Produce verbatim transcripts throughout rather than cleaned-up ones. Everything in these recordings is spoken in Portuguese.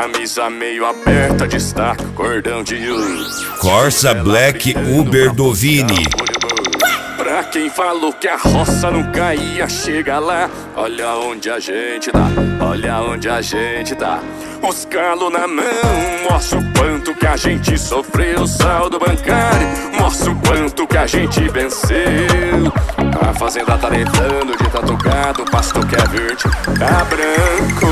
Camisa meio aberta, destaca o cordão de ouro. Corsa Black Uber do Vini. Pra quem falou que a roça nunca ia chegar lá, olha onde a gente tá, olha onde a gente tá. Os calos na mão, mostra o quanto que a gente sofreu. Saldo bancário, mostra o quanto que a gente venceu. A fazenda tá levando de tanto gado, o pasto que é verde tá branco.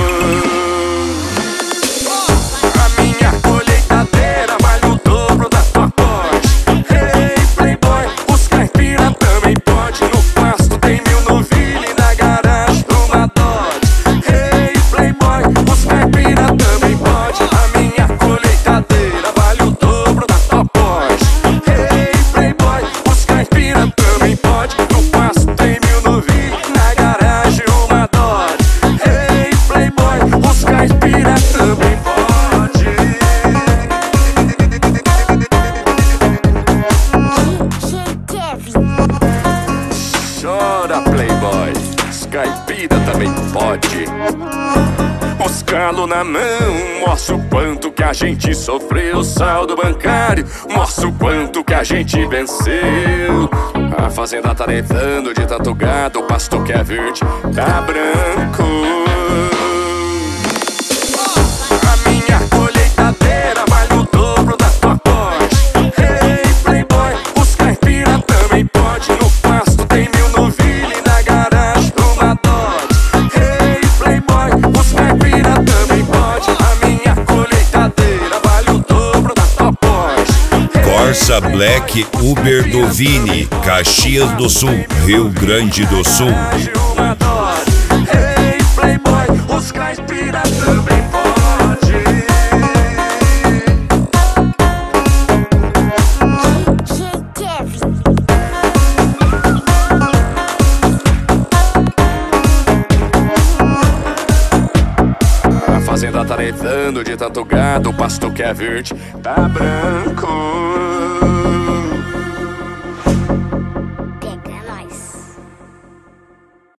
A minha colheitadeira vale o dobro da tua Porsche. Hey playboy, os caipira também pode. No pasto tem mil novilha e na garagem uma Dodge. Hey playboy, os caipira também pode. A minha colheitadeira vale o dobro da tua Porsche. Hey playboy, os caipira também pode. No pasto tem mil novilha e na garagem uma Dodge. Hey playboy, os caipira também pode. Chora playboy, os caipira também pode. Os calos na mão, mostra o quanto que a gente sofreu. Saldo bancário, mostra o quanto que a gente venceu. A fazenda tá levando de tanto gado, o pasto que é verde tá branco. A minha colheitadeira vale o dobro da tua Porsche. Hey playboy, os caipira também pode. No pasto tem mil novilha e na garagem uma Dodge. Hey playboy, os caipira também pode. A minha colheitadeira vale o dobro da tua Porsche. Corsa Black Uber do Vini, Caxias do Sul, Rio Grande do Sul. Uma Dodge. Hey playboy, os caipira também pode. A fazenda tá levando de tanto gado, o pasto que é verde tá branco.